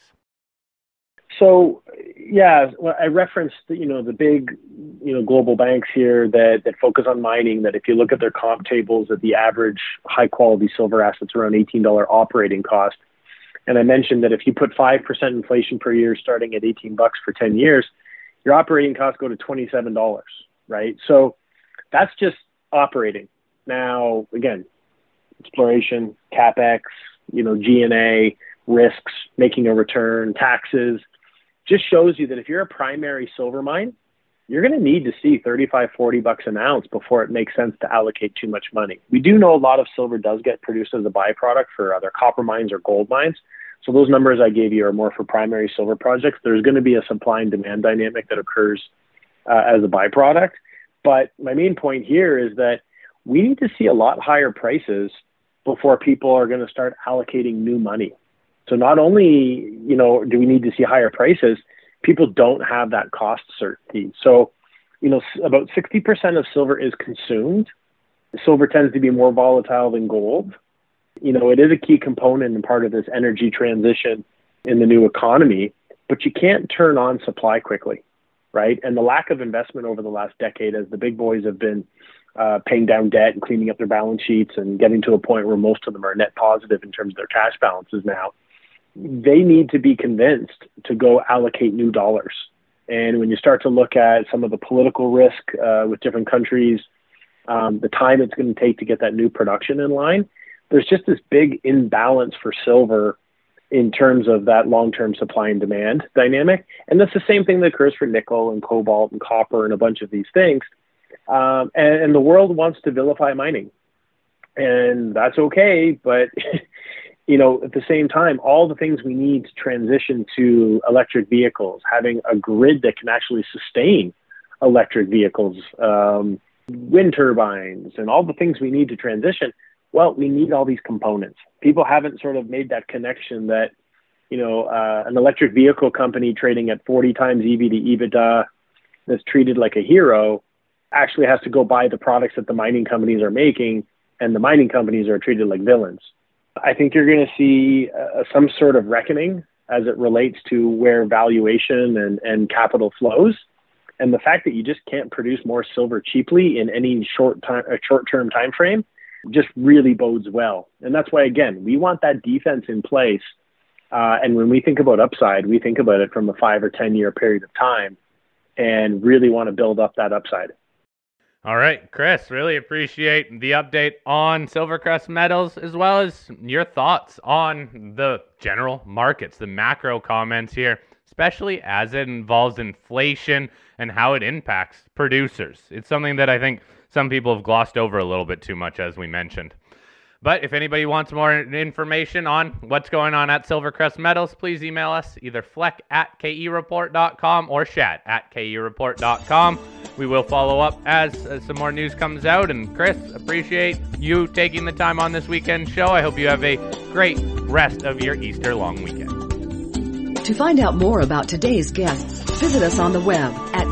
So, yeah, well, I referenced, the big, global banks here that focus on mining, that if you look at their comp tables, that the average high quality silver assets around $18 operating cost. And I mentioned that if you put 5% inflation per year starting at $18 for 10 years, your operating costs go to $27, right? So that's just operating. Now, again, exploration, CapEx, G&A, risks, making a return, taxes, just shows you that if you're a primary silver mine, you're going to need to see $35-40 an ounce before it makes sense to allocate too much money. We do know a lot of silver does get produced as a byproduct for other copper mines or gold mines. So those numbers I gave you are more for primary silver projects. There's going to be a supply and demand dynamic that occurs as a byproduct. But my main point here is that we need to see a lot higher prices before people are going to start allocating new money. So not only, do we need to see higher prices, people don't have that cost certainty. So, about 60% of silver is consumed. Silver tends to be more volatile than gold. It is a key component and part of this energy transition in the new economy, but you can't turn on supply quickly, right? And the lack of investment over the last decade, as the big boys have been paying down debt and cleaning up their balance sheets and getting to a point where most of them are net positive in terms of their cash balances now, they need to be convinced to go allocate new dollars. And when you start to look at some of the political risk with different countries, the time it's going to take to get that new production in line, there's just this big imbalance for silver in terms of that long-term supply and demand dynamic. And that's the same thing that occurs for nickel and cobalt and copper and a bunch of these things. And the world wants to vilify mining. And that's okay, but at the same time, all the things we need to transition to electric vehicles, having a grid that can actually sustain electric vehicles, wind turbines, and all the things we need to transition, well, we need all these components. People haven't sort of made that connection that, an electric vehicle company trading at 40 times EV to EBITDA that's treated like a hero actually has to go buy the products that the mining companies are making, and the mining companies are treated like villains. I think you're going to see some sort of reckoning as it relates to where valuation and capital flows. And the fact that you just can't produce more silver cheaply in any short-term time frame just really bodes well. And that's why, again, we want that defense in place. And when we think about upside, we think about it from a 5 or 10 year period of time and really want to build up that upside. All right, Chris, really appreciate the update on Silvercrest Metals, as well as your thoughts on the general markets, the macro comments here. especially as it involves inflation and how it impacts producers. It's something that I think some people have glossed over a little bit too much, as we mentioned. But if anybody wants more information on what's going on at Silvercrest Metals, please email us either fleck@kereport.com or shat@kereport.com. We will follow up as some more news comes out. And Chris, appreciate you taking the time on this weekend show. I hope you have a great rest of your Easter long weekend. To find out more about today's guests, visit us on the web at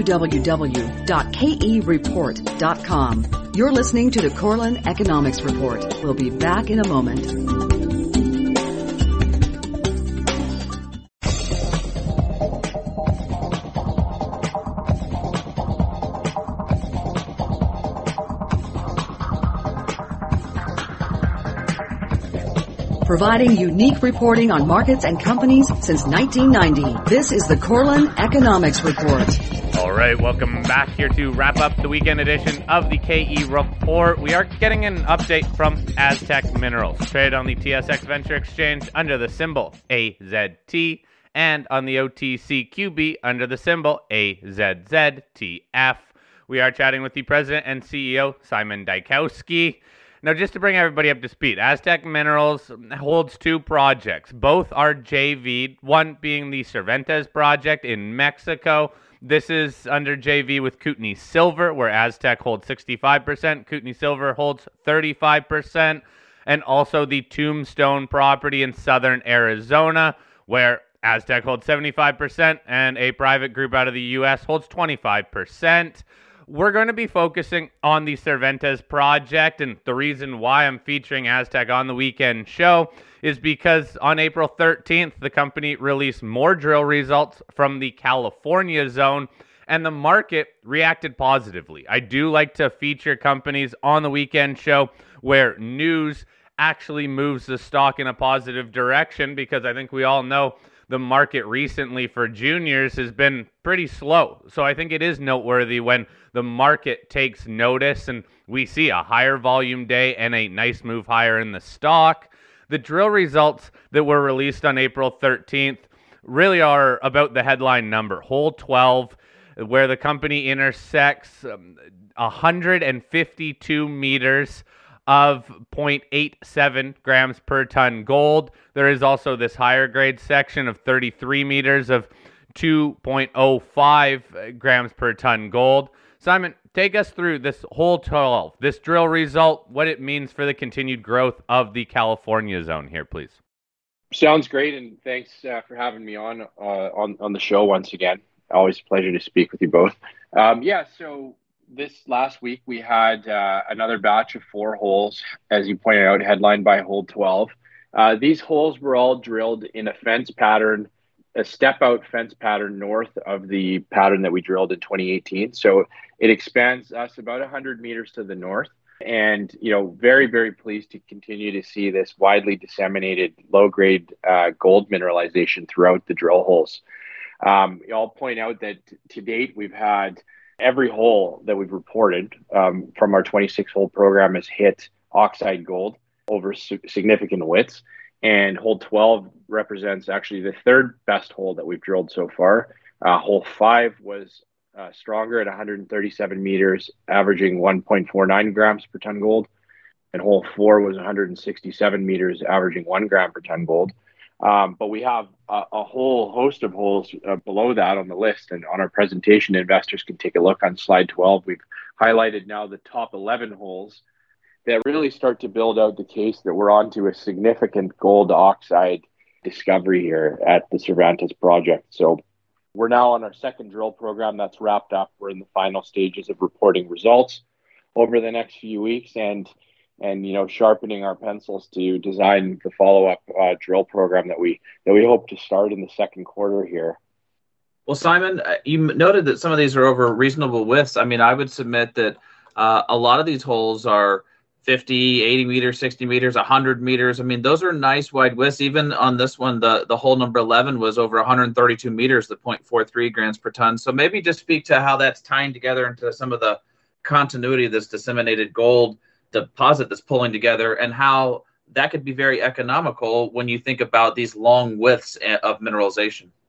www.kereport.com. You're listening to the Corlin Economics Report. We'll be back in a moment. Providing unique reporting on markets and companies since 1990. This is the Corlin Economics Report. All right, welcome back here to wrap up the weekend edition of the KE Report. We are getting an update from Aztec Minerals, traded on the TSX Venture Exchange under the symbol AZT and on the OTCQB under the symbol AZZTF. We are chatting with the president and CEO, Simon Dykowski. Now, just to bring everybody up to speed, Aztec Minerals holds two projects. Both are JV'd, one being the Cervantes project in Mexico. This is under JV with Kootenay Silver, where Aztec holds 65%, Kootenay Silver holds 35%, and also the Tombstone property in southern Arizona, where Aztec holds 75% and a private group out of the U.S. holds 25%. We're going to be focusing on the Cervantes project, and the reason why I'm featuring Aztec on the weekend show is because on April 13th, the company released more drill results from the California zone, and the market reacted positively. I do like to feature companies on the weekend show where news actually moves the stock in a positive direction, because I think we all know the market recently for juniors has been pretty slow. So I think it is noteworthy when the market takes notice and we see a higher volume day and a nice move higher in the stock. The drill results that were released on April 13th really are about the headline number, hole 12, where the company intersects 152 meters of 0.87 grams per ton gold. There is also this higher grade section of 33 meters of 2.05 grams per ton gold. Simon, take us through this hole 12, this drill result, what it means for the continued growth of the California zone here, please. Sounds great, and thanks for having me on the show once again. Always a pleasure to speak with you both. So this last week we had another batch of 4 holes, as you pointed out, headlined by hole 12. These holes were all drilled in a fence pattern, a step-out fence pattern north of the pattern that we drilled in 2018. So it expands us about 100 meters to the north. And, very, very pleased to continue to see this widely disseminated low-grade gold mineralization throughout the drill holes. I'll point out that to date, we've had every hole that we've reported from our 26-hole program has hit oxide gold over significant widths. And hole 12 represents actually the third best hole that we've drilled so far. Hole 5 was stronger at 137 meters, averaging 1.49 grams per ton gold. And hole 4 was 167 meters, averaging 1 gram per ton gold. But we have a whole host of holes below that on the list. And on our presentation, investors can take a look on slide 12. We've highlighted now the top 11 holes that really start to build out the case that we're onto a significant gold oxide discovery here at the Cervantes project. So we're now on our second drill program that's wrapped up. We're in the final stages of reporting results over the next few weeks and sharpening our pencils to design the follow-up drill program that we hope to start in the second quarter here. Well, Simon, you noted that some of these are over reasonable widths. I mean, I would submit that a lot of these holes are 50, 80 meters, 60 meters, 100 meters. I mean, those are nice wide widths. Even on this one, the hole number 11 was over 132 meters, the 0.43 grams per ton. So maybe just speak to how that's tying together into some of the continuity of this disseminated gold deposit that's pulling together, and how that could be very economical when you think about these long widths of mineralization.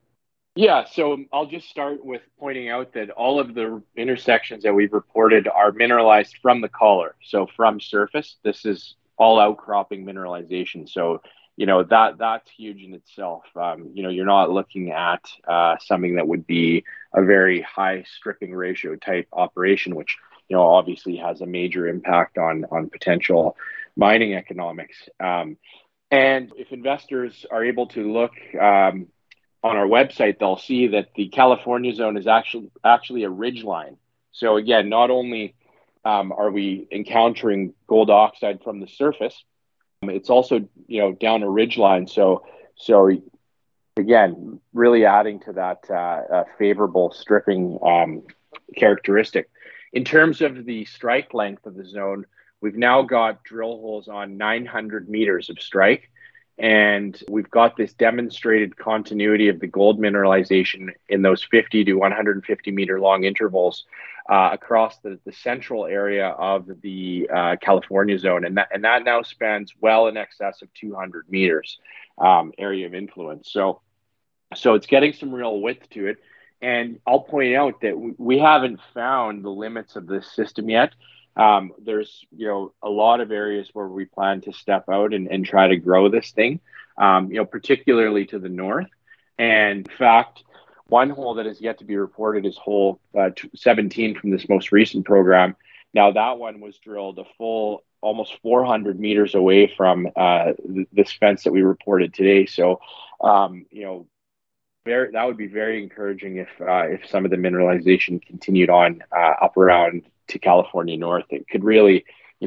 Yeah, so I'll just start with pointing out that all of the intersections that we've reported are mineralized from the collar, so from surface. This is all outcropping mineralization. So, that's huge in itself. You're not looking at something that would be a very high stripping ratio type operation, which obviously has a major impact on potential mining economics. And if investors are able to look on our website, they'll see that the California zone is actually a ridge line. So again, not only are we encountering gold oxide from the surface, it's also down a ridge line. So again, really adding to that favorable stripping characteristic. In terms of the strike length of the zone, we've now got drill holes on 900 meters of strike. And we've got this demonstrated continuity of the gold mineralization in those 50 to 150 meter long intervals across the central area of the California zone. And that now spans well in excess of 200 meters area of influence. So it's getting some real width to it. And I'll point out that we haven't found the limits of this system yet. There's a lot of areas where we plan to step out and try to grow this thing, particularly to the north. And in fact, one hole that is yet to be reported is hole 17 from this most recent program. Now that one was drilled a full almost 400 meters away from this fence that we reported today. So that would be very encouraging if some of the mineralization continued on up around to California North. It could really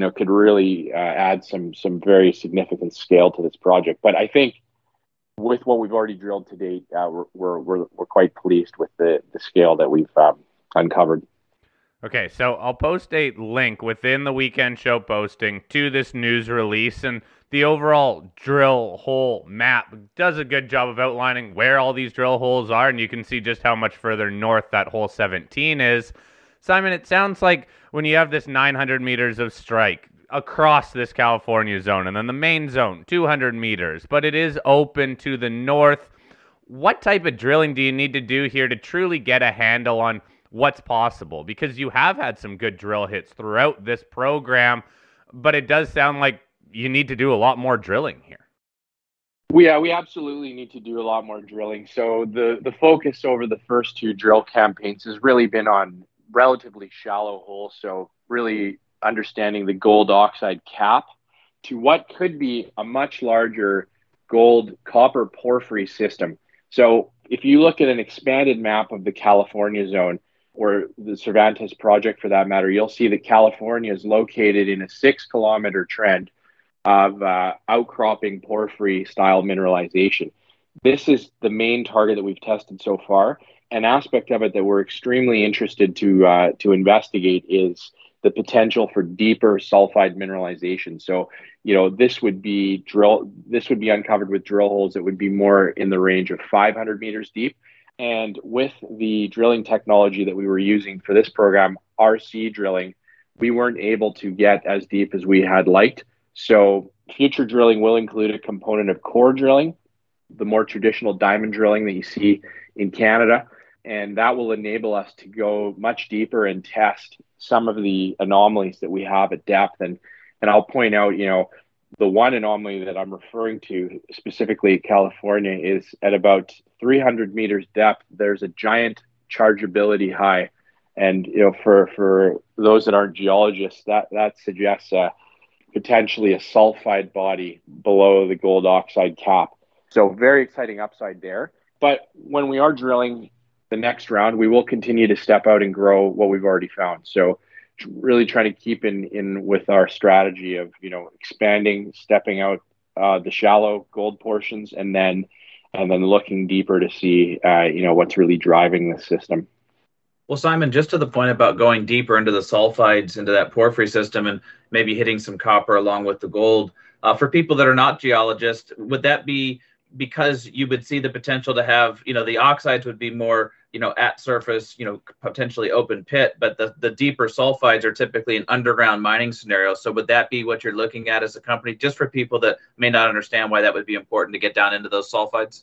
add some very significant scale to this project. But I think with what we've already drilled to date, we're quite pleased with the scale that we've uncovered. Okay, so I'll post a link within the Weekend Show posting to this news release, and the overall drill hole map does a good job of outlining where all these drill holes are, and you can see just how much further north that hole 17 is. Simon, it sounds like when you have this 900 meters of strike across this California zone, and then the main zone, 200 meters, but it is open to the north. What type of drilling do you need to do here to truly get a handle on what's possible? Because you have had some good drill hits throughout this program, but it does sound like you need to do a lot more drilling here. We absolutely need to do a lot more drilling. So the focus over the first two drill campaigns has really been on relatively shallow holes. So really understanding the gold oxide cap to what could be a much larger gold copper porphyry system. So if you look at an expanded map of the California zone, or the Cervantes project for that matter, you'll see that California is located in a 6-kilometer trend of outcropping porphyry style mineralization. This is the main target that we've tested so far. An aspect of it that we're extremely interested to investigate is the potential for deeper sulfide mineralization. So, this would be uncovered with drill holes that would be more in the range of 500 meters deep. And with the drilling technology that we were using for this program, RC drilling, we weren't able to get as deep as we had liked. So future drilling will include a component of core drilling, the more traditional diamond drilling that you see in Canada. And that will enable us to go much deeper and test some of the anomalies that we have at depth. And I'll point out, the one anomaly that I'm referring to specifically California is at about 300 meters depth. There's a giant chargeability high. And, for those that aren't geologists, that suggests potentially a sulfide body below the gold oxide cap. So very exciting upside there. But when we are drilling the next round, we will continue to step out and grow what we've already found. So really trying to keep in with our strategy of, expanding, stepping out the shallow gold portions, and then looking deeper to see, what's really driving the system. Well, Simon, just to the point about going deeper into the sulfides, into that porphyry system, and maybe hitting some copper along with the gold, for people that are not geologists, would that be because you would see the potential to have, the oxides would be more, at surface, potentially open pit, but the deeper sulfides are typically an underground mining scenario. So would that be what you're looking at as a company, just for people that may not understand why that would be important to get down into those sulfides?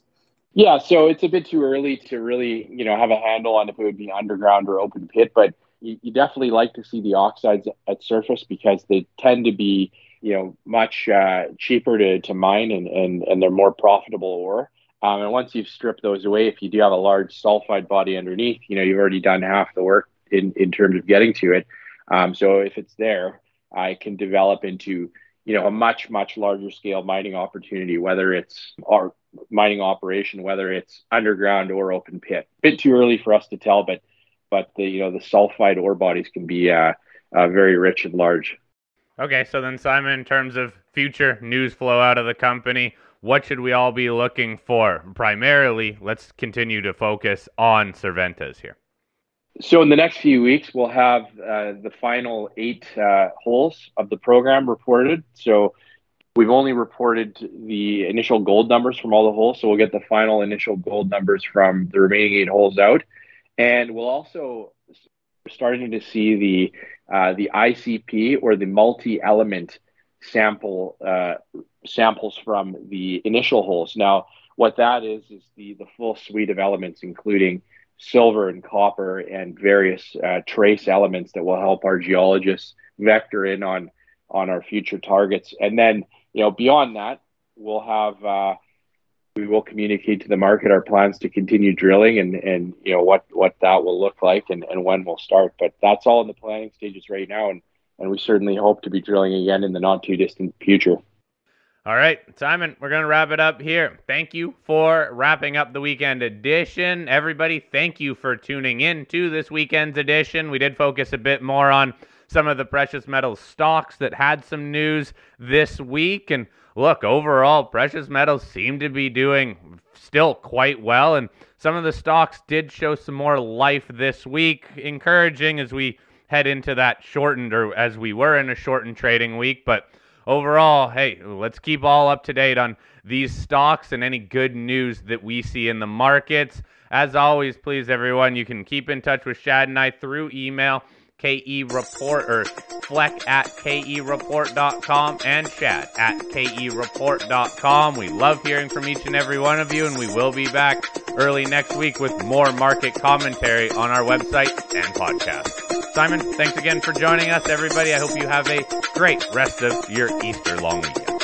Yeah, so it's a bit too early to really, have a handle on if it would be underground or open pit, but you definitely like to see the oxides at surface because they tend to be, much cheaper to mine and they're more profitable ore. And once you've stripped those away, if you do have a large sulfide body underneath, you've already done half the work in terms of getting to it. So if it's there, it can develop into, a much, much larger scale mining opportunity, whether it's our mining operation, whether it's underground or open pit. A bit too early for us to tell, but the sulfide ore bodies can be very rich and large. Okay, so then Simon, in terms of future news flow out of the company, what should we all be looking for? Primarily, let's continue to focus on Cervantes here. So in the next few weeks, we'll have the final 8 holes of the program reported. So we've only reported the initial gold numbers from all the holes. So we'll get the final initial gold numbers from the remaining 8 holes out. And we'll also starting to see the ICP, or the multi-element samples from the initial holes. Now, what that is the full suite of elements, including silver and copper and various trace elements that will help our geologists vector in on our future targets. And then, beyond that, we will communicate to the market our plans to continue drilling and what that will look like and when we'll start. But that's all in the planning stages right now, and we certainly hope to be drilling again in the not too distant future. All right, Simon, we're going to wrap it up here. Thank you for wrapping up the weekend edition. Everybody, thank you for tuning in to this weekend's edition. We did focus a bit more on some of the precious metals stocks that had some news this week. And look, overall, precious metals seem to be doing still quite well. And some of the stocks did show some more life this week, encouraging as we head into that shortened, or as we were in a shortened trading week. But overall, hey, let's keep all up to date on these stocks and any good news that we see in the markets. As always, please, everyone, you can keep in touch with Shad and I through email, KEReport, or Fleck at KEReport.com, and Shad at KEReport.com. We love hearing from each and every one of you, and we will be back early next week with more market commentary on our website and podcast. Simon, thanks again for joining us, everybody. I hope you have a great rest of your Easter long weekend.